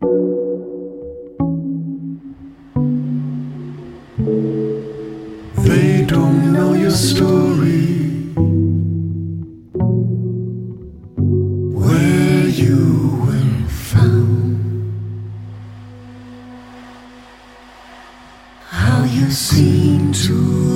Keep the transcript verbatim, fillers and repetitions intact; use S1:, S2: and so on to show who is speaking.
S1: They don't know your story, where you were found, how you seem to